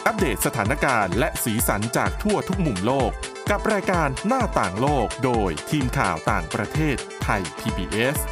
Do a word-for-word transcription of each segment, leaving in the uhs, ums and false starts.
อัปเดตสถานการณ์และสีสันจากทั่วทุกมุมโลกกับรายการหน้าต่างโลกโดยทีมข่าวต่างประเทศไทย พี บี เอส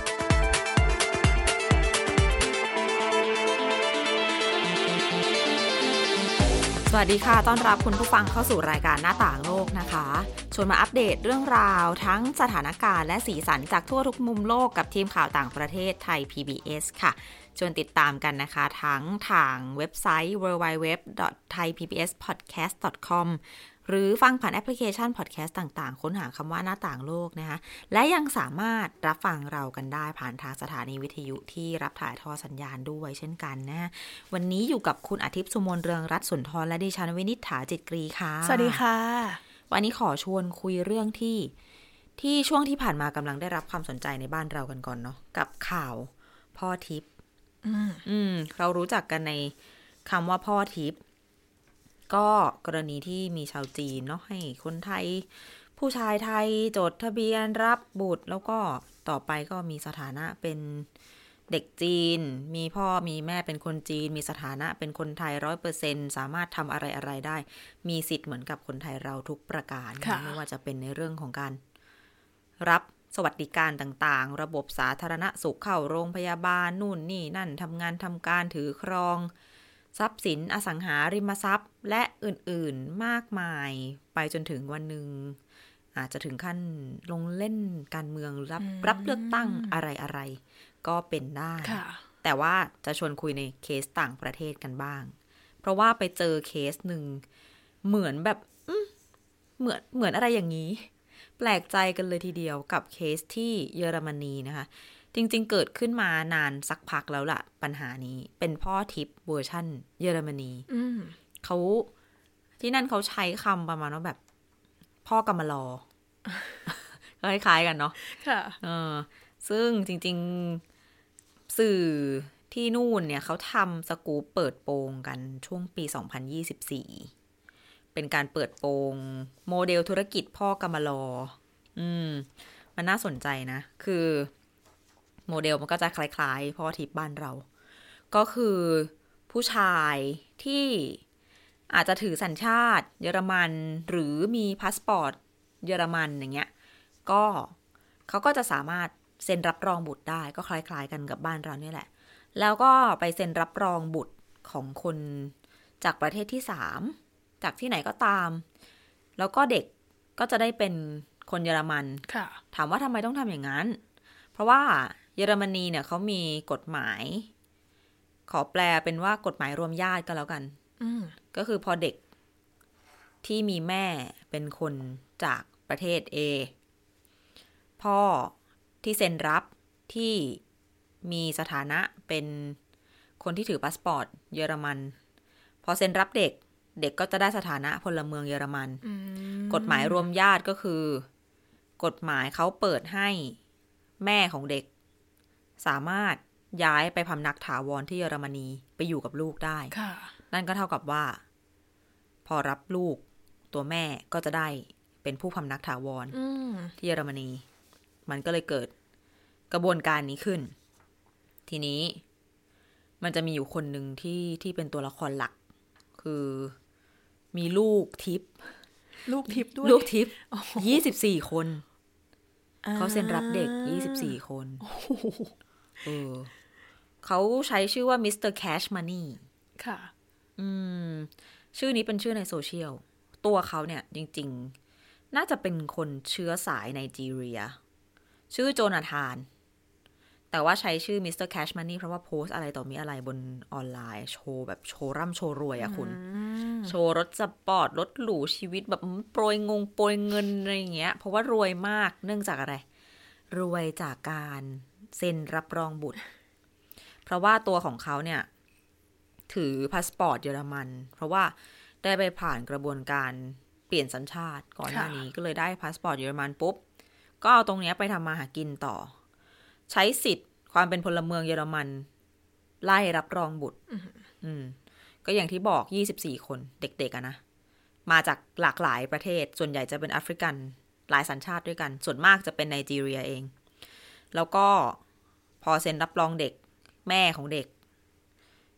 สวัสดีค่ะต้อนรับคุณผู้ฟังเข้าสู่รายการหน้าต่างโลกนะคะชวนมาอัปเดตเรื่องราวทั้งสถานการณ์และสีสันจากทั่วทุกมุมโลกกับทีมข่าวต่างประเทศไทย พี บี เอส ค่ะชวนติดตามกันนะคะทั้งทางเว็บไซต์ ดับเบิลยู ดับเบิลยู ดับเบิลยู ดอท ไทย พี บี เอส พอดแคสต์ ดอท คอม หรือฟังผ่านแอปพลิเคชันพอดแคสต์ต่างๆค้นหาคำว่าหน้าต่างโลกนะคะและยังสามารถรับฟังเรากันได้ผ่านทางสถานีวิทยุที่รับถ่ายทอดสัญญาณด้วยเช่นกันนะวันนี้อยู่กับคุณอาทิตย์สุมนเรืองรัตน์สุนทรและดิฉันวินิษฐาจิตกรีค่ะสวัสดีค่ะวันนี้ขอชวนคุยเรื่องที่ที่ช่วงที่ผ่านมากำลังได้รับความสนใจในบ้านเรากันก่อนเนาะกับข่าวพ่อทิพย์อืมอืมเรารู้จักกันในคำว่าพ่อทิพย์ก็กรณีที่มีชาวจีนเนาะให้คนไทยผู้ชายไทยจดทะเบียนรับบุตรแล้วก็ต่อไปก็มีสถานะเป็นเด็กจีนมีพ่อมีแม่เป็นคนจีนมีสถานะเป็นคนไทย ร้อยเปอร์เซ็นต์ สามารถทำอะไรอะไรได้มีสิทธิ์เหมือนกับคนไทยเราทุกประการไม่ว่าจะเป็นในเรื่องของการรับสวัสดิการต่างๆระบบสาธารณสุขเข้าโรงพยาบาลนู่นนี่นั่นทำงานทำการถือครองทรัพย์สินอสังหาริมทรัพย์และอื่นๆมากมายไปจนถึงวันหนึ่งอาจจะถึงขั้นลงเล่นการเมืองรับรับเลือกตั้งอะไรๆก็เป็นได้แต่ว่าจะชวนคุยในเคสต่างประเทศกันบ้างเพราะว่าไปเจอเคสหนึ่งเหมือนแบบเหมือนเหมือนอะไรอย่างนี้แปลกใจกันเลยทีเดียวกับเคสที่เยอรมนีนะคะจริงๆเกิดขึ้นมานานสักพักแล้วล่ะปัญหานี้เป็นพ่อทิพย์เวอร์ชั่นเยอรมนีเขาที่นั่นเขาใช้คำประมาณว่าแบบพ่อกำมะลอ ก็คล้ายๆกันเนาะค่ะเออซึ่งจริงๆสื่อที่นู่นเนี่ยเขาทำสกู๊ปเปิดโปงกันช่วงปีสองพันยี่สิบสี่เป็นการเปิดโปงโมเดลธุรกิจพ่อกำมะลออืมมันน่าสนใจนะคือโมเดลมันก็จะคล้ายๆพ่อทิพย์บ้านเราก็คือผู้ชายที่อาจจะถือสัญชาติเยอรมันหรือมีพาสปอร์ตเยอรมันอย่างเงี้ยก็เขาก็จะสามารถเซ็นรับรองบุตรได้ก็คล้ายๆกันกับบ้านเราเนี่ยแหละแล้วก็ไปเซ็นรับรองบุตรของคนจากประเทศที่สามจากที่ไหนก็ตามแล้วก็เด็กก็จะได้เป็นคนเยอรมันถามว่าทำไมต้องทำอย่างนั้นเพราะว่าเยอรมนีเนี่ยเขามีกฎหมายขอแปลเป็นว่ากฎหมายรวมญาติก็แล้วกันก็คือพอเด็กที่มีแม่เป็นคนจากประเทศ A พ่อที่เซ็นรับที่มีสถานะเป็นคนที่ถือพาสปอร์ตเยอรมันพอเซ็นรับเด็กเด็กก็จะได้สถานะพลเมืองเยอรมันกฎหมายรวมญาติก็คือกฎหมายเขาเปิดให้แม่ของเด็กสามารถย้ายไปพำนักถาวรที่เยอรมนีไปอยู่กับลูกได้นั่นก็เท่ากับว่าพอรับลูกตัวแม่ก็จะได้เป็นผู้พำนักถาวรที่เยอรมนีมันก็เลยเกิดกระบวนการนี้ขึ้นทีนี้มันจะมีอยู่คนหนึ่งที่ที่เป็นตัวละครหลักคือมีลูกทิพย์ลูกทิพย์ด้วยลูกทิพย์ยี่สิบสี่คนเขาเซ็นรับเด็กยี่สิบสี่คนเออเขาใช้ชื่อว่ามิสเตอร์แคชมันนี่ค่ะอืมชื่อนี้เป็นชื่อในโซเชียลตัวเขาเนี่ยจริงๆน่าจะเป็นคนเชื้อสายไนจีเรียชื่อโจนาธานแต่ว่าใช้ชื่อมิสเตอร์แคชมันนี่เพราะว่าโพสอะไรต่อมีอะไรบนออนไลน์โชว์แบบโชว์ร่ำโชว์รวยอะคุณโชว์รถสปอร์ตรถหรูชีวิตแบบโปรยงงโปรยเงินอะไรอย่างเงี้ยเพราะว่ารวยมากเนื่องจากอะไรรวยจากการเซ็นรับรองบุตรเพราะว่าตัวของเขาเนี่ยถือพาสปอร์ตเยอรมันเพราะว่าได้ไปผ่านกระบวนการเปลี่ยนสัญชาติก่อนหน้านี้ก็เลยได้พาสปอร์ตเยอรมันปุ๊บก็เอาตรงนี้ไปทำมาหากินต่อใช้สิทธิ์ความเป็นพลเมืองเยอรมันไล่รับรองบุตรอืมก็อย่างที่บอกยี่สิบสี่คนเด็กๆอะนะมาจากหลากหลายประเทศส่วนใหญ่จะเป็นแอฟริกันหลายสัญชาติด้วยกันส่วนมากจะเป็นไนจีเรียเองแล้วก็พอเซ็นรับรองเด็กแม่ของเด็ก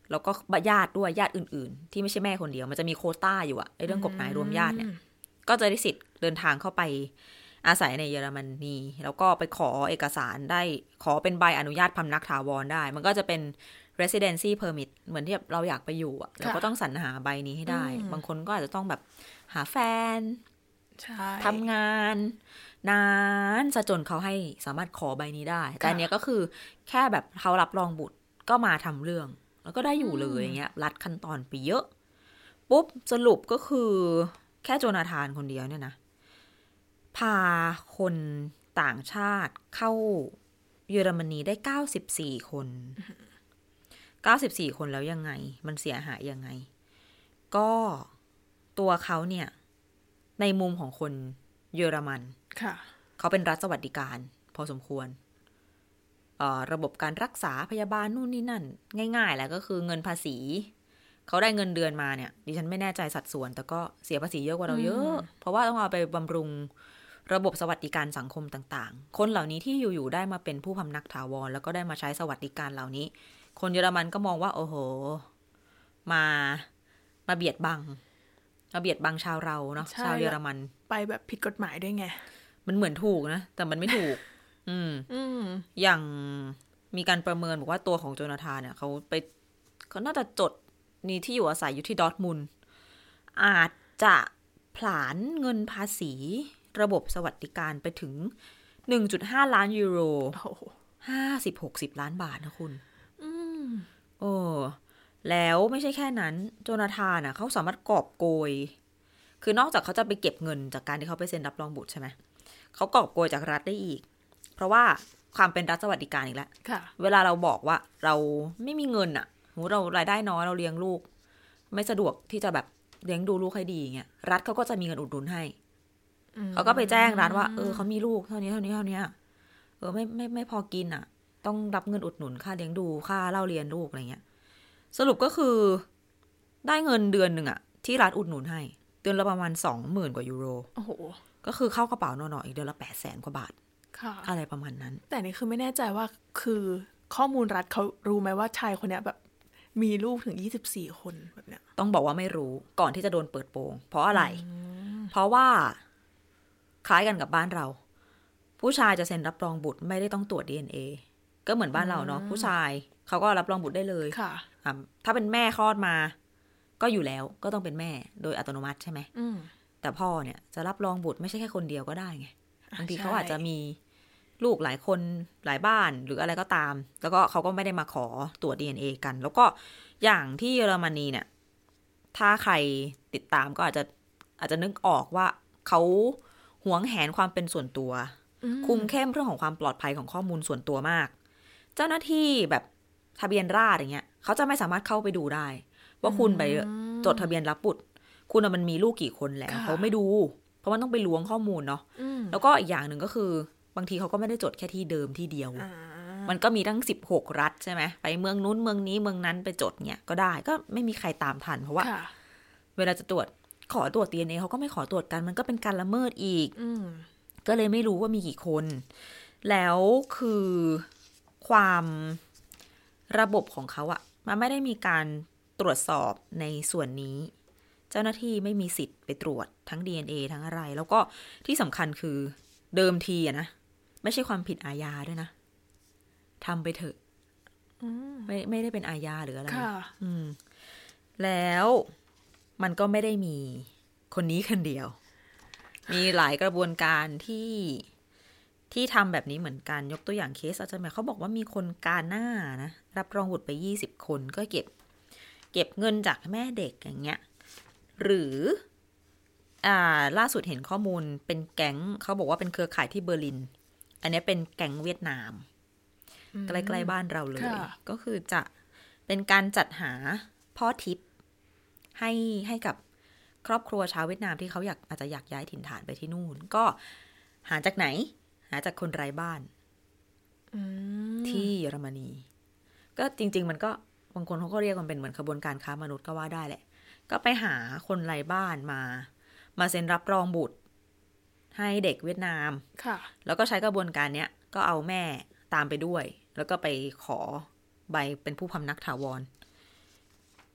แล้วก็ญาติด้วยญาติอื่นๆที่ไม่ใช่แม่คนเดียวมันจะมีโควต้าอยู่อะไอ้เรื่องกฎหมายรวมญาติเนี่ยก็จะได้สิทธิ์เดินทางเข้าไปอาศัยในเยอรมนีแล้วก็ไปขอเอกสารได้ขอเป็นใบอนุญาตพำนักถาวรได้มันก็จะเป็น residency permit เหมือนที่เราอยากไปอยู่อะเราก็ต้องสรรหาใบนี้ให้ได้บางคนก็อาจจะต้องแบบหาแฟนทำงานนานซะจนเขาให้สามารถขอใบนี้ได้แต่อันเนี้ยก็คือแค่แบบเขารับรองบุตรก็มาทำเรื่องแล้วก็ได้อยู่เลยอย่างเงี้ยรัดขั้นตอนไปเยอะปุ๊บสรุปก็คือแค่โจนาธานคนเดียวเนี่ยนะพาคนต่างชาติเข้าเยอรมนีได้เก้าสิบสี่คนเก้าสิบสี่คนแล้วยังไงมันเสียหายยังไงก็ตัวเขาเนี่ยในมุมของคนเยอรมันเขาเป็นรัฐสวัสดิการพอสมควรระบบการรักษาพยาบาลนู่นนี่นั่นง่ายๆแหละก็คือเงินภาษีเขาได้เงินเดือนมาเนี่ยดิฉันไม่แน่ใจสัดส่วนแต่ก็เสียภาษีเยอะกว่าเราเยอะเพราะว่าต้องเอาไปบำรุงระบบสวัสดิการสังคมต่างๆคนเหล่านี้ที่อยู่ๆได้มาเป็นผู้พำนักถาวรแล้วก็ได้มาใช้สวัสดิการเหล่านี้คนเยอรมันก็มองว่าโอ้โหมามาเบียดบังมาเบียดบังชาวเราเนาะชาวเยอรมันไปแบบผิดกฎหมายด้วยไงมันเหมือนถูกนะแต่มันไม่ถูกอืมอย่างมีการประเมินบอกว่าตัวของโจนาธานเนี่ยเขาไปเขาน่าจะจดนี่ที่อยู่อาศัยอยู่ที่ดอร์ทมุนด์อาจจะผลาญเงินภาษีระบบสวัสดิการไปถึง หนึ่งจุดห้า ล้านยูโรห้าสิบ หกสิบล้านบาทนะคุณอืมโอ้แล้วไม่ใช่แค่นั้นโจนาธานอ่ะเขาสามารถกอบโกยคือนอกจากเขาจะไปเก็บเงินจากการที่เขาไปเซ็นรับรองบุตรใช่ไหมเขากอบโกยจากรัฐได้อีกเพราะว่าความเป็นรัฐสวัสดิการอีกแล้วเวลาเราบอกว่าเราไม่มีเงินอ่ะโหเรารายได้น้อยเราเลี้ยงลูกไม่สะดวกที่จะแบบเลี้ยงดูลูกให้ดีเงี้ยรัฐเขาก็จะมีเงินอุดหนุนให้เขาก็ไปแจ้งรัฐว่าเออเขามีลูกเท่านี้เท่านี้เท่านี้เออไม่ไม่ไม่พอกินอ่ะต้องรับเงินอุดหนุนค่าเลี้ยงดูค่าเล่าเรียนลูกอะไรเงี้ยสรุปก็คือได้เงินเดือนหนึ่งอ่ะที่รัฐอุดหนุนให้เดือนละประมาณสองหมื่นกว่ายูโรโอ้โหก็คือเข้ากระเป๋าหน่อยๆอีกเดือนละแปดแสนกว่าบาทอะไรประมาณนั้นแต่นี่คือไม่แน่ใจว่าคือข้อมูลรัฐเขารู้ไหมว่าชายคนนี้แบบมีลูกถึงยี่สิบสี่คนแบบเนี้ยต้องบอกว่าไม่รู้ก่อนที่จะโดนเปิดโปงเพราะอะไรเพราะว่าคล้ายกันกับบ้านเราผู้ชายจะเซ็นรับรองบุตรไม่ได้ต้องตรวจ ดี เอ็น เอ ก็เหมือนบ้านเราเนาะผู้ชายเขาก็รับรองบุตรได้เลยค่ะถ้าเป็นแม่คลอดมาก็อยู่แล้วก็ต้องเป็นแม่โดยอัตโนมัติใช่ไหมแต่พ่อเนี่ยจะรับรองบุตรไม่ใช่แค่คนเดียวก็ได้ไงบางทีเขาอาจจะมีลูกหลายคนหลายบ้านหรืออะไรก็ตามแล้วก็เขาก็ไม่ได้มาขอตรวจ ดี เอ็น เอ กันแล้วก็อย่างที่เยอรมนีเนี่ยถ้าใครติดตามก็อาจจะอาจจะนึกออกว่าเขาหวงแหนความเป็นส่วนตัวคุมเข้มเรื่องของความปลอดภัยของข้อมูลส่วนตัวมากเจ้าหน้าที่แบบทะเบียนราษฎร์อย่างเงี้ยเขาจะไม่สามารถเข้าไปดูได้ว่าคุณไปจดทะเบียนรับบุตรคุณมันมีลูกกี่คนแล้วเขาไม่ดูเพราะมันต้องไปล้วงข้อมูลเนาะแล้วก็อีกอย่างหนึ่งก็คือบางทีเขาก็ไม่ได้จดแค่ที่เดิมที่เดียวมันก็มีทั้งสิบหกรัฐใช่ไหมไปเมืองนู้นเมืองนี้เมืองนั้นไปจดเนี่ยก็ได้ก็ไม่มีใครตามทันเพราะว่าเวลาจะตรวจขอตรวจ ดี เอ็น เอ เขาก็ไม่ขอตรวจกันมันก็เป็นการละเมิดอีกก็เลยไม่รู้ว่ามีกี่คนแล้วคือความระบบของเขาอะมันไม่ได้มีการตรวจสอบในส่วนนี้เจ้าหน้าที่ไม่มีสิทธิ์ไปตรวจทั้ง ดี เอ็น เอ ทั้งอะไรแล้วก็ที่สำคัญคือเดิมทีอะนะไม่ใช่ความผิดอาญาด้วยนะทำไปเถอะไม่ไม่ได้เป็นอาญาหรืออะไรอืมแล้วมันก็ไม่ได้มีคนนี้คนเดียวมีหลายกระบวนการที่ที่ทำแบบนี้เหมือนกันยกตัวอย่างเคสอาจารย์เขาบอกว่ามีคนกาหน้านะรับรองบุตรไปยี่สิบคนก็เก็บเก็บเงินจากแม่เด็กอย่างเงี้ยหรืออ่าล่าสุดเห็นข้อมูลเป็นแก๊งเขาบอกว่าเป็นเครือข่ายที่เบอร์ลินอันนี้เป็นแก๊งเวียดนามใกล้ๆบ้านเราเลยก็คือจะเป็นการจัดหาพ่อทิพย์ให้ให้กับครอบครัวชาวเวียดนามที่เขาอยากอาจจะอยากย้ายถิ่นฐานไปที่นู่นก็หาจากไหนหาจากคนไร้บ้านที่เยอรมนีก็จริงๆมันก็บางคนเขาก็เรียกมันเป็นเหมือนขบวนการค้ามนุษย์ก็ว่าได้แหละก็ไปหาคนไร้บ้านมามาเซ็นรับรองบุตรให้เด็กเวียดนามค่ะแล้วก็ใช้กระบวนการเนี้ยก็เอาแม่ตามไปด้วยแล้วก็ไปขอใบเป็นผู้พำนักถาวร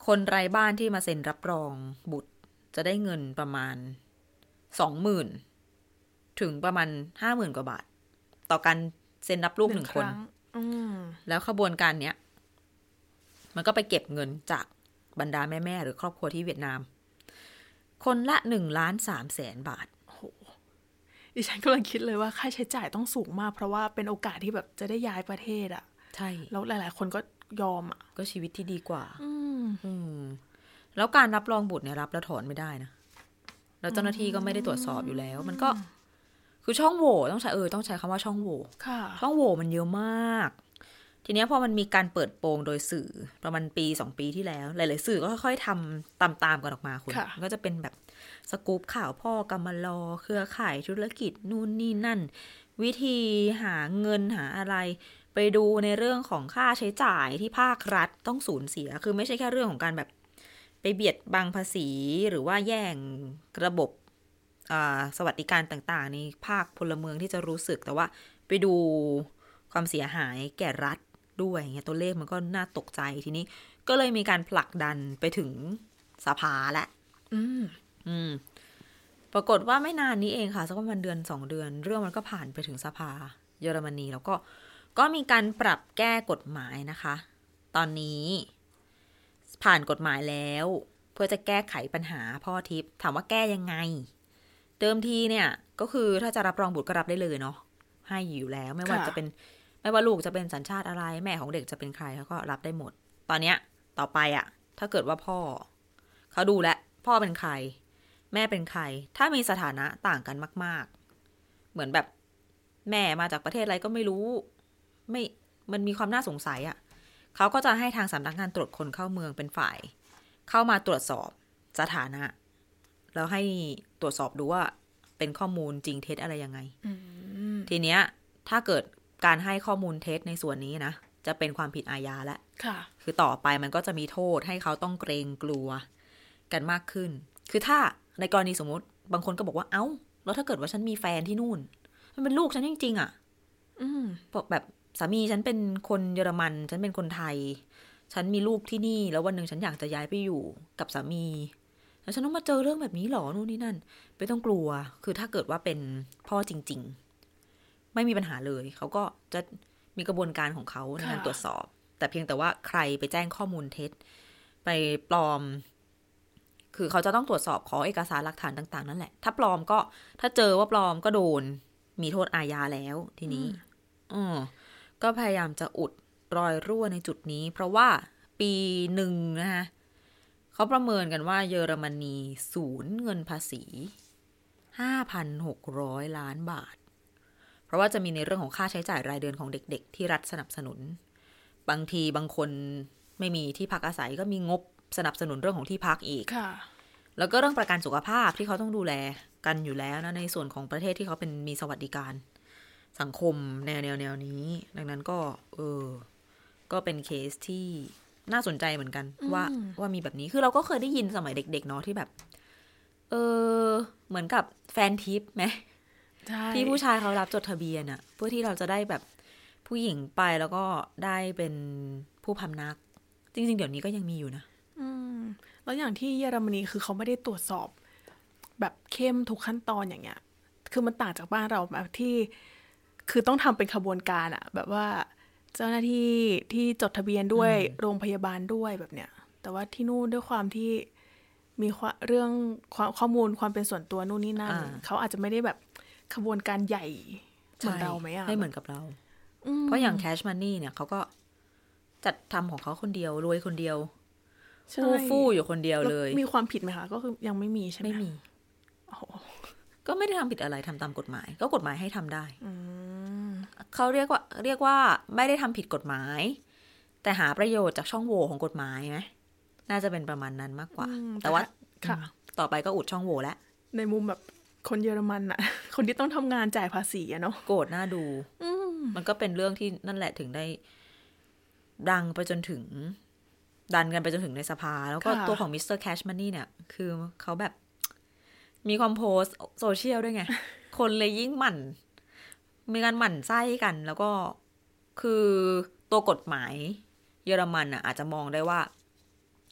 คนไร้บ้านที่มาเซ็นรับรองบุตรจะได้เงินประมาณสองหมื่นถึงประมาณห้าหมื่นกว่าบาทต่อการเซ็นรับลูกหนึ่งคนแล้วขบวนการเนี้ยมันก็ไปเก็บเงินจากบรรดาแม่ๆหรือครอบครัวที่เวียดนามคนละหนึ่งล้านสามแสนบาทโอ้โหดิฉันกำลังคิดเลยว่าค่าใช้จ่ายต้องสูงมากเพราะว่าเป็นโอกาสที่แบบจะได้ย้ายประเทศอ่ะใช่แล้วหลายๆคนก็ยอมอ่ะก็ชีวิตที่ดีกว่าอืมอืมแล้วการรับรองบุตรเนี่ยรับแล้วถอนไม่ได้นะแล้วเจ้าหน้าที่ก็ไม่ได้ตรวจสอบอยู่แล้วมันก็คือช่องโหว่ต้องใช้เออต้องใช้คำว่าช่องโหว่ช่องโหว่มันเยอะมากทีนี้พอมันมีการเปิดโปงโดยสื่อประมาณปีสองปีที่แล้วหลายๆสื่อก็ค่อยๆทำตามๆกันออกมาคุณก็จะเป็นแบบสกู๊ปข่าวพ่อกำมะลอเครือข่ายธุรกิจนู่นนี่นั่นวิธีหาเงินหาอะไรไปดูในเรื่องของค่าใช้จ่ายที่ภาครัฐต้องสูญเสียคือไม่ใช่แค่เรื่องของการแบบไปเบียดบังภาษีหรือว่าแย่งระบบสวัสดิการต่างๆในภาคพลเมืองที่จะรู้สึกแต่ว่าไปดูความเสียหายแก่รัฐด้วยเงี้ยตัวเลขมันก็น่าตกใจทีนี้ก็เลยมีการผลักดันไปถึงสภาแหละอืมอืมปรากฏว่าไม่นานนี้เองค่ะสักประมาณเดือนสองเดือนเรื่องมันก็ผ่านไปถึงสภาเยอรมนีแล้วก็ก็มีการปรับแก้กฎหมายนะคะตอนนี้ผ่านกฎหมายแล้วเพื่อจะแก้ไขปัญหาพ่อทิพย์ถามว่าแก้ยังไงเดิมทีเนี่ยก็คือถ้าจะรับรองบุตรก็รับได้เลยเนาะให้อยู่แล้วไม่ว่าจะเป็นไม่ว่าลูกจะเป็นสัญชาติอะไรแม่ของเด็กจะเป็นใครเขาก็รับได้หมดตอนเนี้ยต่อไปอะถ้าเกิดว่าพ่อเขาดูแลพ่อเป็นใครแม่เป็นใครถ้ามีสถานะต่างกันมากๆเหมือนแบบแม่มาจากประเทศอะไรก็ไม่รู้ไม่มันมีความน่าสงสัยอะเขาก็จะให้ทางสำนักงานตรวจคนเข้าเมืองเป็นฝ่ายเข้ามาตรวจสอบสถานะแล้วให้ตรวจสอบดูว่าเป็นข้อมูลจริงเท็จอะไรยังไงทีเนี้ยถ้าเกิดการให้ข้อมูลเท็จในส่วนนี้นะจะเป็นความผิดอาญาแล้วคือต่อไปมันก็จะมีโทษให้เขาต้องเกรงกลัวกันมากขึ้นคือถ้าในกรณีสมมติบางคนก็บอกว่าเอ้าแล้วถ้าเกิดว่าฉันมีแฟนที่นู่นมันเป็นลูกฉันจริงๆอ่ะแบบสามีฉันเป็นคนเยอรมันฉันเป็นคนไทยฉันมีลูกที่นี่แล้ววันหนึ่งฉันอยากจะย้ายไปอยู่กับสามีแล้วฉันต้องมาเจอเรื่องแบบนี้หรอนู่นนี่นั่นไม่ต้องกลัวคือถ้าเกิดว่าเป็นพ่อจริงๆไม่มีปัญหาเลยเขาก็จะมีกระบวนการของเขาในการตรวจสอบแต่เพียงแต่ว่าใครไปแจ้งข้อมูลเท็จไปปลอมคือเขาจะต้องตรวจสอบขอเอกสารหลักฐานต่างๆนั่นแหละถ้าปลอมก็ถ้าเจอว่าปลอมก็โดนมีโทษอาญาแล้วทีนี้อือก็พยายามจะอุดรอยรั่วในจุดนี้เพราะว่าปีหนึ่งนะคะเขาประเมินกันว่าเยอรมนีสูญเงินภาษี ห้าพันหกร้อย ล้านบาทเพราะว่าจะมีในเรื่องของค่าใช้จ่ายรายเดือนของเด็กๆที่รัฐสนับสนุนบางทีบางคนไม่มีที่พักอาศัยก็มีงบสนับสนุนเรื่องของที่พักอีกแล้วก็เรื่องประกันสุขภาพที่เขาต้องดูแลกันอยู่แล้วนะในส่วนของประเทศที่เขาเป็นมีสวัสดิการสังคมแนวแนวแนวนี้ดังนั้นก็เออก็เป็นเคสที่น่าสนใจเหมือนกันว่าว่ามีแบบนี้คือเราก็เคยได้ยินสมัยเด็กๆเนาะที่แบบเออเหมือนกับแฟนทิปไหมที่ผู้ชายเขารับจดทะเบียนอะเพื่อที่เราจะได้แบบผู้หญิงไปแล้วก็ได้เป็นผู้พำนักจริงๆเดี๋ยวนี้ก็ยังมีอยู่นะอืมแล้วอย่างที่เยอรมนีคือเขาไม่ได้ตรวจสอบแบบเข้มทุกขั้นตอนอย่างเงี้ยคือมันต่างจากบ้านเราแบบที่คือต้องทำเป็นขบวนการอะแบบว่าเจ้าหน้าที่ที่จดทะเบียนด้วยโรงพยาบาลด้วยแบบเนี้ยแต่ว่าที่นู่นด้วยความที่มีเรื่องข้อมูลความเป็นส่วนตัวนู่นนี่นั่นเขาอาจจะไม่ได้แบบขบวนการใหญ่เหมือนเราไหมอะไม่เหมือนกับเราเพราะอย่าง Cash Money เนี่ยเขาก็จัดทำของเขาคนเดียวรวยคนเดียวฟู่ฟู่อยู่คนเดียวเลยมีความผิดไหมคะก็คือยังไม่มีใช่ไหมไม่มีก็ไม่ได้ทำผิดอะไรทำตามกฎหมายก็กฎหมายให้ทำได้เขาเรียกว่าเรียกว่าไม่ได้ทำผิดกฎหมายแต่หาประโยชน์จากช่องโหว่ของกฎหมายไหมน่าจะเป็นประมาณนั้นมากกว่าแต่ว่าต่อไปก็อุดช่องโหว่แล้วในมุมแบบคนเยอรมันอะคนที่ต้องทำงานจ่ายภาษีอะเนาะโกรธน่าดูมันก็เป็นเรื่องที่นั่นแหละถึงได้ดังไปจนถึงดันกันไปจนถึงในสภาแล้วก็ตัวของมิสเตอร์แคชมันนี่เนี่ยคือเขาแบบมีความโพสโซเชียลด้วยไง คนเลยยิ่งหมั่นมีการหมั่นไส้กันแล้วก็คือตัวกฎหมายเยอรมันอ่ะอาจจะมองได้ว่า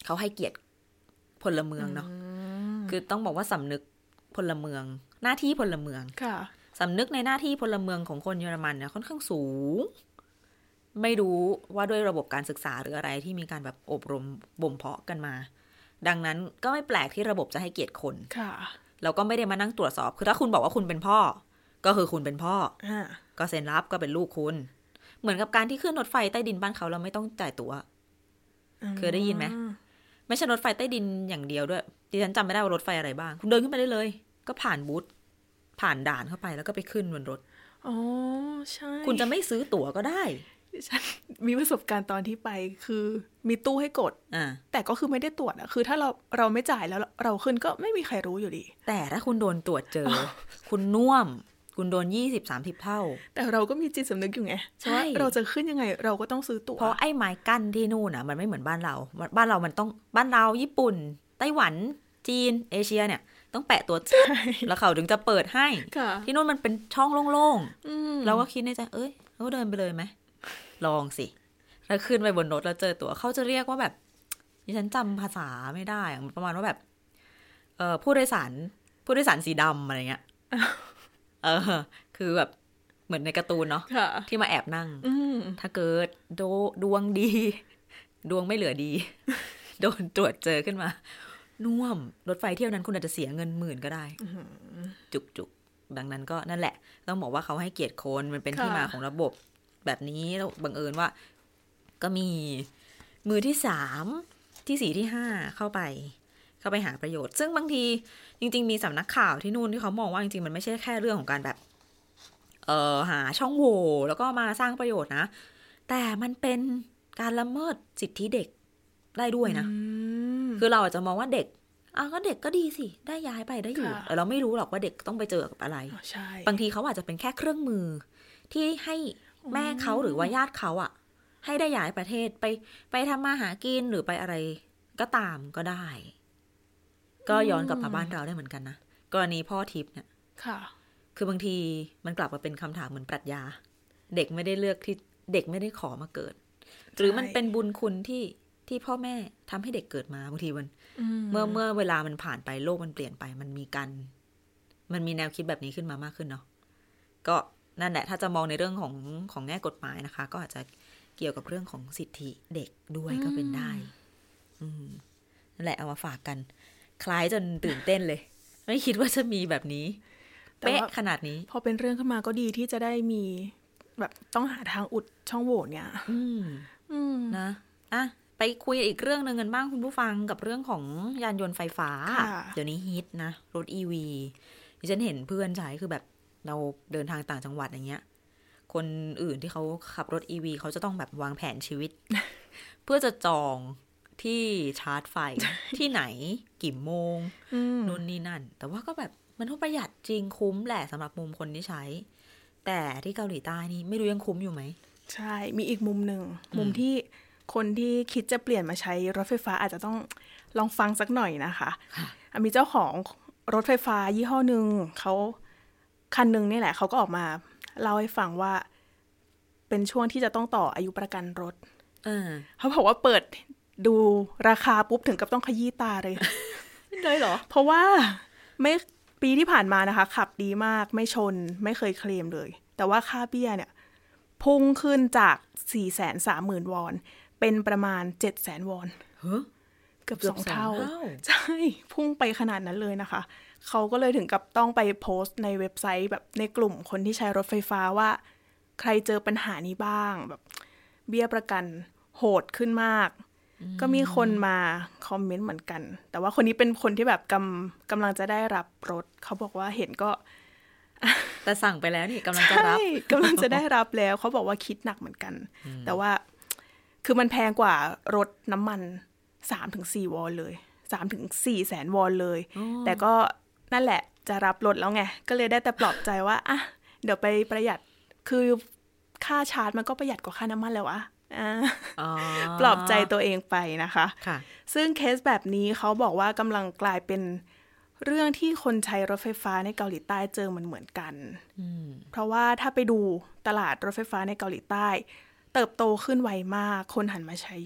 เขาให้เกียรติพลเมืองเนาะคือต้องบอกว่าสำนึกพลเมืองหน้าที่พลเมืองสำนึกในหน้าที่พลเมืองของคนเยอรมันเนี่ยค่อนข้างสูงไม่รู้ว่าด้วยระบบการศึกษาหรืออะไรที่มีการแบบอบรมบ่มเพาะกันมาดังนั้นก็ไม่แปลกที่ระบบจะให้เกียรติคนแล้วก็ไม่ได้มานั่งตรวจสอบคือถ้าคุณบอกว่าคุณเป็นพ่อก็คือคุณเป็นพ่อก็เซ็นรับก็เป็นลูกคุณเหมือนกับการที่ขึ้นรถไฟใต้ดินบ้านเขาเราไม่ต้องจ่ายตั๋วเคยได้ยินไหมไม่ใช่รถไฟใต้ดินอย่างเดียวด้วยดิฉันจำไม่ได้ว่ารถไฟอะไรบ้างคุณเดินขึ้นไปได้เลยก็ผ่านบูธผ่านด่านเข้าไปแล้วก็ไปขึ้นบนรถอ๋อใช่คุณจะไม่ซื้อตั๋วก็ได้ฉันมีประสบการณ์ตอนที่ไปคือมีตู้ให้กดแต่ก็คือไม่ได้ตรวจอ่ะคือถ้าเราเราไม่จ่ายแล้วเราขึ้นก็ไม่มีใครรู้อยู่ดีแต่ถ้าคุณโดนตรวจเจอ คุณน่วมคุณโดนยี่สิบ สามสิบเท่าแต่เราก็มีจิตสำนึกอยู่ไงใช่เราจะขึ้นยังไงเราก็ต้องซื้อตั๋วเพราะไอ้ไม้กั้นที่นู่นน่ะมันไม่เหมือนบ้านเราบ้านเรามันต้องบ้านเราญี่ปุ่นไต้หวันจีนเอเชียเนี่ยต้องแปะตัวแล้วเขาถึงจะเปิดให้ที่นู่นมันเป็นช่องโล่งๆเราก็คิดในใจเอ้ยเราเดินไปเลยไหมลองสิแล้วขึ้นไปบนรถแล้วเจอตั๋วเขาจะเรียกว่าแบบดิฉันจำภาษาไม่ได้ประมาณว่าแบบเอ่อผู้โดยสารผู้โดยสารสีดำอะไรเงี้ยเออคือแบบเหมือนในการ์ตูนเนาะที่มาแอบนั่งถ้าเกิดโดดวงดีดวงไม่เหลือดีโดนตรวจเจอขึ้นมาน่วมรถไฟเที่ยวนั้นคุณอาจจะเสียเงินหมื่นก็ได้จุกๆดังนั้นก็นั่นแหละต้องบอกว่าเขาให้เกียรติคนมันเป็นที่มาของระบบแบบนี้แล้วบังเอิญว่าก็มีมือที่สามที่สี่ที่ห้าเข้าไปเข้าไปหาประโยชน์ซึ่งบางทีจริงๆมีสำนักข่าวที่นู่นที่เขามองว่าจริงๆมันไม่ใช่แค่เรื่องของการแบบเอ่อหาช่องโหว่แล้วก็มาสร้างประโยชน์นะแต่มันเป็นการละเมิดสิทธิเด็กได้ด้วยนะคือเราอาจจะมองว่าเด็กอ่ะก็เด็กก็ดีสิได้ย้ายไปได้อยู่แต่เราไม่รู้หรอกว่าเด็กต้องไปเจอกับอะไรบางทีเขาอาจจะเป็นแค่เครื่องมือที่ให้แม่เขาหรือว่าญาติเขาอ่ะให้ได้ย้ายประเทศไปไปทำมาหากินหรือไปอะไรก็ตามก็ได้ก็ย้อนกลับมาบ้านเราได้เหมือนกันนะกรณีพ่อทิพย์เนี่ยค่ะคือบางทีมันกลับมาเป็นคำถามเหมือนปรัชญาเด็กไม่ได้เลือกที่เด็กไม่ได้ขอมาเกิดหรือมันเป็นบุญคุณที่ที่พ่อแม่ทำให้เด็กเกิดมาบางทีมันเมื่อเมื่อเวลามันผ่านไปโลกมันเปลี่ยนไปมันมีการมันมีแนวคิดแบบนี้ขึ้นมามากขึ้นเนาะก็นั่นแหละถ้าจะมองในเรื่องของของแง่กฎหมายนะคะก็อาจจะเกี่ยวกับเรื่องของสิทธิเด็กด้วยก็เป็นได้นั่นแหละเอามาฝากกันคล้ายจนตื่นเต้นเลยไม่คิดว่าจะมีแบบนี้เป๊ะขนาดนี้พอเป็นเรื่องขึ้นมาก็ดีที่จะได้มีแบบต้องหาทางอุดช่องโหว่เนี่ยอืมอืมนะอ่ะไปคุยอีกเรื่องนึงกันบ้างคุณผู้ฟังกับเรื่องของยานยนต์ไฟฟ้าเดี๋ยวนี้ฮิตนะรถ อี วี ดิฉันเห็นเพื่อนใช้คือแบบเราเดินทางต่างจังหวัดอย่างเงี้ยคนอื่นที่เขาขับรถ อี วี เขาจะต้องแบบวางแผนชีวิต เพื่อจะจองที่ชาร์จไฟ ที่ไหนกี่โมงนู่นนี่นั่นแต่ว่าก็แบบมันก็ประหยัดจริงคุ้มแหละสำหรับมุมคนที่ใช้แต่ที่เกาหลีใต้นี่ไม่รู้ยังคุ้มอยู่ไหมใช่มีอีกมุมหนึ่งมุมที่คนที่คิดจะเปลี่ยนมาใช้รถไฟฟ้าอาจจะต้องลองฟังสักหน่อยนะคะมีเจ้าของรถไฟฟ้ายี่ห้อหนึ่งเขาคันหนึ่งนี่แหละเขาก็ออกมาเล่าให้ฟังว่าเป็นช่วงที่จะต้องต่ออายุประกันรถเขาบอกว่าเปิดดูราคาปุ๊บถึงกับต้องขยี้ตาเลยเลยเหรอเพราะว่าไม่ปีที่ผ่านมานะคะขับดีมากไม่ชนไม่เคยเคลมเลยแต่ว่าค่าเบี้ยเนี่ยพุ่งขึ้นจาก สี่แสนสามหมื่น วอนเป็นประมาณ เจ็ดแสน วอนเกือบสองเท่าใช่พุ่งไปขนาดนั้นเลยนะคะเขาก็เลยถึงกับต้องไปโพสต์ในเว็บไซต์แบบในกลุ่มคนที่ใช้รถไฟฟ้าว่าใครเจอปัญหานี้บ้างแบบเบี้ยประกันโหดขึ้นมากก็มีคนมาคอมเมนต์เหมือนกันแต่ว่าคนนี้เป็นคนที่แบบกำกำลังจะได้รับรถเขาบอกว่าเห็นก็แต่สั่งไปแล้วนี่กำลังจะรับกำลังจะได้รับแล้วเขาบอกว่าคิดหนักเหมือนกันแต่ว่าคือมันแพงกว่ารถน้ำมัน สามถึงสี่ วอนเลย สามถึงสี่ แสนวอนเลยแต่ก็นั่นแหละจะรับรถแล้วไงก็เลยได้แต่ปลอบใจว่าอ่ะเดี๋ยวไปประหยัดคือค่าชาร์จมันก็ประหยัดกว่าค่าน้ำมันแล้ววะปลอบใจตัวเองไปนะคะซึ่งเคสแบบนี้เขาบอกว่ากำลังกลายเป็นเรื่องที่คนใช้รถไฟฟ้าในเกาหลีใต้เจอมันเหมือนกันเพราะว่าถ้าไปดูตลาดรถไฟฟ้าในเกาหลีใต้เติบโตขึ้นไวมากคนหันมาใช้เยอะ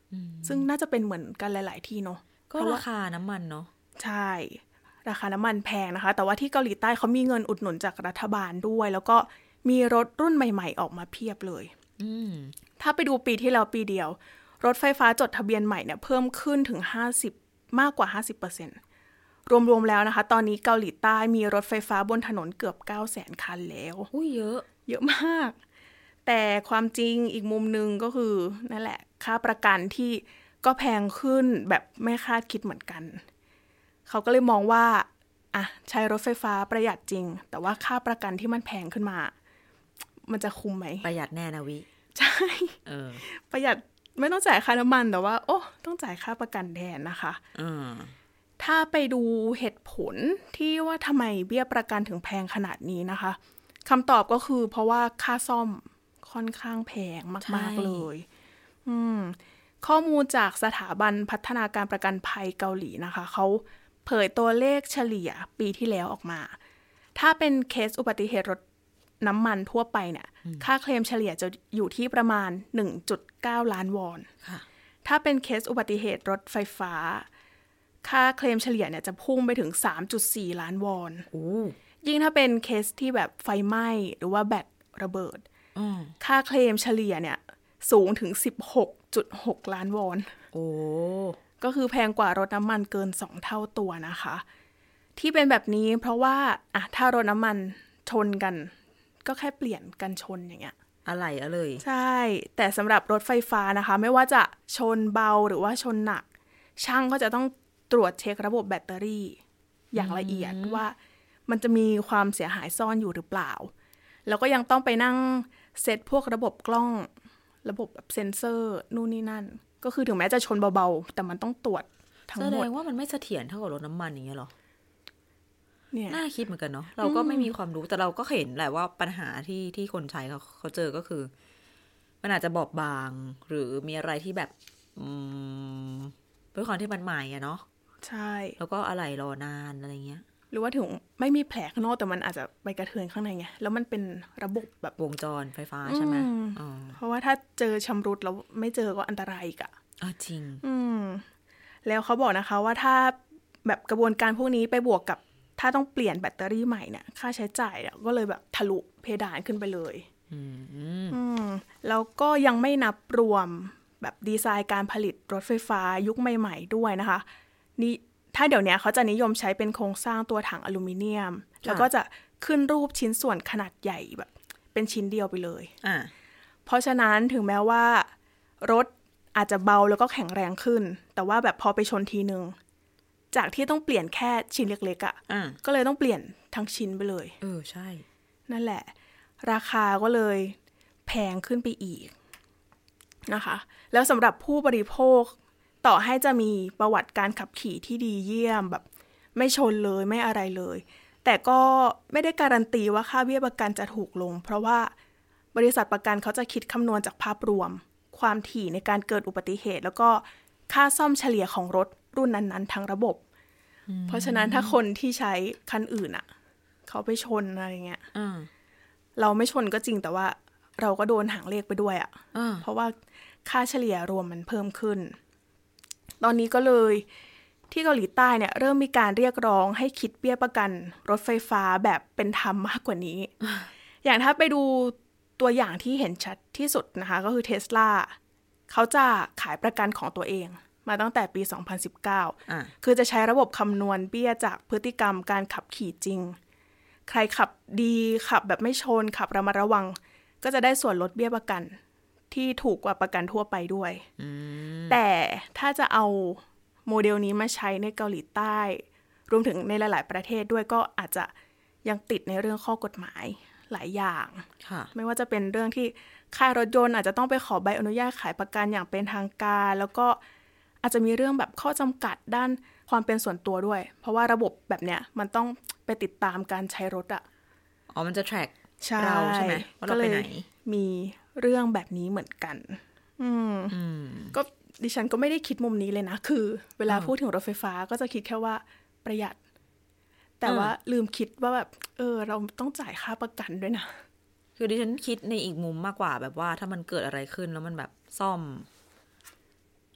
ซึ่งน่าจะเป็นเหมือนกันหลายๆที่เนาะก็ราคาน้ำมันเนาะใช่ราคาน้ำมันแพงนะคะแต่ว่าที่เกาหลีใต้เขามีเงินอุดหนุนจากรัฐบาลด้วยแล้วก็มีรถรุ่นใหม่ๆออกมาเพียบเลยถ้าไปดูปีที่แล้วปีเดียวรถไฟฟ้าจดทะเบียนใหม่เนี่ยเพิ่มขึ้นถึงห้าสิบมากกว่า ห้าสิบเปอร์เซ็นต์ รวมๆแล้วนะคะตอนนี้เกาหลีใต้มีรถไฟฟ้าบนถนนเกือบ เก้าแสน คันแล้วอุ้ยเยอะเยอะมากแต่ความจริงอีกมุมนึงก็คือนั่นแหละค่าประกันที่ก็แพงขึ้นแบบไม่คาดคิดเหมือนกันเขาก็เลยมองว่าอ่ะใช้รถไฟฟ้าประหยัดจริงแต่ว่าค่าประกันที่มันแพงขึ้นมามันจะคุ้มไหมประหยัดแน่นะวิใช่เออประหยัดไม่ต้องจ่ายค่าน้ำมันแต่ว่าโอ้ต้องจ่ายค่าประกันแทนนะคะอืมถ้าไปดูเหตุผลที่ว่าทำไมเบี้ยประกันถึงแพงขนาดนี้นะคะคำตอบก็คือเพราะว่าค่าซ่อมค่อนข้างแพงมากๆเลยอืมข้อมูลจากสถาบันพัฒนาการประกันภัยเกาหลีนะคะเขาเผยตัวเลขเฉลี่ยปีที่แล้วออกมาถ้าเป็นเคสอุบัติเหตุรถน้ำมันทั่วไปเนี่ยค่าเคลมเฉลี่ยจะอยู่ที่ประมาณ หนึ่งจุดเก้า ล้านวอนถ้าเป็นเคสอุบัติเหตุรถไฟฟ้าค่าเคลมเฉลี่ยเนี่ยจะพุ่งไปถึง สามจุดสี่ ล้านวอนยิ่งถ้าเป็นเคสที่แบบไฟไหม้หรือว่าแบตระเบิดค่าเคลมเฉลี่ยเนี่ยสูงถึง สิบหกจุดหก ล้านวอนโอ้ก็คือแพงกว่ารถน้ำมันเกินสองเท่าตัวนะคะที่เป็นแบบนี้เพราะว่าอะถ้ารถน้ำมันชนกันก็แค่เปลี่ยนกันชนอย่างเงี้ยอะไรอะเลยใช่แต่สำหรับรถไฟฟ้านะคะไม่ว่าจะชนเบาหรือว่าชนหนักช่างก็จะต้องตรวจเช็คระบบแบตเตอรี่อย่างละเอียดว่ามันจะมีความเสียหายซ่อนอยู่หรือเปล่าแล้วก็ยังต้องไปนั่งเซตพวกระบบกล้องระบบแบบเซ็นเซอร์นู่นนี่นั่นก็คือถึงแม้จะชนเบาๆแต่มันต้องตรวจทั้งหมดแสดงว่ามันไม่เสถียรเท่ากับรถน้ำมันอย่างเงี้ยหรอเนี่ยน่าคิดเหมือนกันเนาะเราก็ไม่มีความรู้แต่เราก็เห็นแหละว่าปัญหาที่ที่คนใช้เขาเขาเจอก็คือมันอาจจะบอบบางหรือมีอะไรที่แบบอืมด้วยความที่มันใหม่อะเนาะใช่แล้วก็อะไรรอนานอะไรเงี้ยหรือว่าถึงไม่มีแผลข้างนอกแต่มันอาจจะไปกระเทือนข้างในไงแล้วมันเป็นระบบแบบวงจรไฟฟ้าใช่ไหมอ๋อเพราะว่าถ้าเจอชำรุดแล้วไม่เจอก็อันตรายอีกอ่ะอ๋อจริงอืมแล้วเขาบอกนะคะว่าถ้าแบบกระบวนการพวกนี้ไปบวกกับถ้าต้องเปลี่ยนแบตเตอรี่ใหม่เนี่ยค่าใช้จ่ายเนี่ยก็เลยแบบทะลุเพดานขึ้นไปเลยอืมอืมแล้วก็ยังไม่นับรวมแบบดีไซน์การผลิตรถไฟฟ้ายุคใหม่ๆด้วยนะคะนี่ถ้าเดี๋ยวนี้เขาจะนิยมใช้เป็นโครงสร้างตัวถังอลูมิเนียมแล้วก็จะขึ้นรูปชิ้นส่วนขนาดใหญ่แบบเป็นชิ้นเดียวไปเลยอ่าเพราะฉะนั้นถึงแม้ว่ารถอาจจะเบาแล้วก็แข็งแรงขึ้นแต่ว่าแบบพอไปชนทีนึงจากที่ต้องเปลี่ยนแค่ชิ้นเล็กๆอ่ะก็เลยต้องเปลี่ยนทั้งชิ้นไปเลยเออใช่นั่นแหละราคาก็เลยแพงขึ้นไปอีกนะคะแล้วสำหรับผู้บริโภคต่อให้จะมีประวัติการขับขี่ที่ดีเยี่ยมแบบไม่ชนเลยไม่อะไรเลยแต่ก็ไม่ได้การันตีว่าค่าเบี้ยประกันจะถูกลงเพราะว่าบริษัทประกันเขาจะคิดคำนวณจากภาพรวมความถี่ในการเกิดอุบัติเหตุแล้วก็ค่าซ่อมเฉลี่ยของรถรุ่นนั้นๆทั้งระบบเพราะฉะนั้นถ้าคนที่ใช้คันอื่นอ่ะเขาไปชนอะไรเงี้ยเราไม่ชนก็จริงแต่ว่าเราก็โดนหางเลขไปด้วยอ่ะเพราะว่าค่าเฉลี่ยรวมมันเพิ่มขึ้นตอนนี้ก็เลยที่เกาหลีใต้เนี่ยเริ่มมีการเรียกร้องให้คิดเบี้ยประกันรถไฟฟ้าแบบเป็นธรรมมากกว่านี้ อย่างถ้าไปดูตัวอย่างที่เห็นชัดที่สุดนะคะก็คือ Tesla เขาจะขายประกันของตัวเองมาตั้งแต่ปีสองพันสิบเก้าอ่ะคือจะใช้ระบบคำนวณเบี้ยจากพฤติกรรมการขับขี่จริงใครขับดีขับแบบไม่ชนขับระมัดระวังก็จะได้ส่วนลดเบี้ยประกันที่ถูกกว่าประกันทั่วไปด้วยแต่ถ้าจะเอาโมเดลนี้มาใช้ในเกาหลีใต้รวมถึงในหลายๆประเทศด้วยก็อาจจะยังติดในเรื่องข้อกฎหมายหลายอย่างไม่ว่าจะเป็นเรื่องที่ค่ายรถยนต์อาจจะต้องไปขอใบอนุญาตขายประกันอย่างเป็นทางการแล้วก็อาจจะมีเรื่องแบบข้อจำกัดด้านความเป็นส่วนตัวด้วยเพราะว่าระบบแบบเนี้ยมันต้องไปติดตามการใช้รถอ่ะอ๋อมันจะ track เราใช่ไหมว่าเราไปไหนมีเรื่องแบบนี้เหมือนกันอืมก็ดิฉันก็ไม่ได้คิดมุมนี้เลยนะคือเวลาพูดถึงรถไฟฟ้าก็จะคิดแค่ว่าประหยัดแต่ว่าลืมคิดว่าแบบเออเราต้องจ่ายค่าประกันด้วยนะคือดิฉันคิดในอีกมุมมากกว่าแบบว่าถ้ามันเกิดอะไรขึ้นแล้วมันแบบซ่อม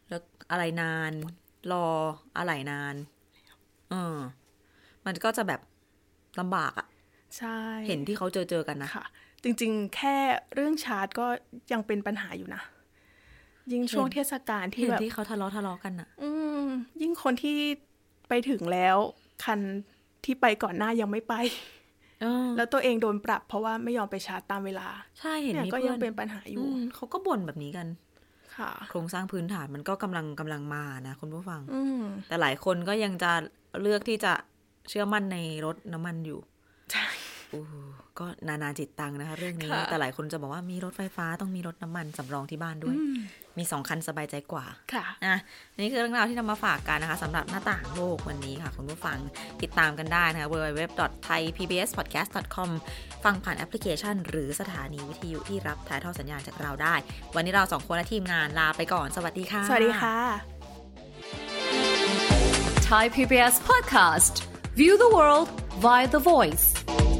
แล้วอะไรนานรออะไรนานเออมันก็จะแบบลำบากอ่ะใช่เห็นที่เขาเจอเจอกันนะค่ะจริงๆแค่เรื่องชาร์จก็ยังเป็นปัญหาอยู่นะยิ่งช่วงเทศกาลที่แบบที่เขาทะเลาะทะเลาะกันอ่ะอืมยิ่งคนที่ไปถึงแล้วคันที่ไปก่อนหน้ายังไม่ไปแล้วตัวเองโดนปรับเพราะว่าไม่ยอมไปชาร์จตามเวลาใช่เห็นก็ยังเป็นปัญหาอยู่เขาก็บ่นแบบนี้กันค่ะโครงสร้างพื้นฐานมันก็กำลังกำลังมานะคุณผู้ฟังแต่หลายคนก็ยังจะเลือกที่จะเชื่อมั่นในรถน้ำมันอยู่ใช่ก็นานาจิตตังนะคะเรื่องนี้แต่หลายคนจะบอกว่ามีรถไฟฟ้าต้องมีรถน้ำมันสำรองที่บ้านด้วยมีสองคันสบายใจกว่าค่ะอ่ะนี่คือเรื่องราวที่นำมาฝากกันนะคะสำหรับหน้าต่างโลกวันนี้ค่ะคุณผู้ฟังติดตามกันได้นะคะ ดับเบิลยู ดับเบิลยู ดับเบิลยู ดอท ไทย พี บี เอส พอดแคสต์ ดอท คอม ฟังผ่านแอปพลิเคชันหรือสถานีวิทยุที่รับถ่ายทอดสัญญาณจากเราได้วันนี้เราสองคนและทีมงานลาไปก่อนสวัสดีค่ะสวัสดีค่ะ Thai พี บี เอส Podcast View the world via the voice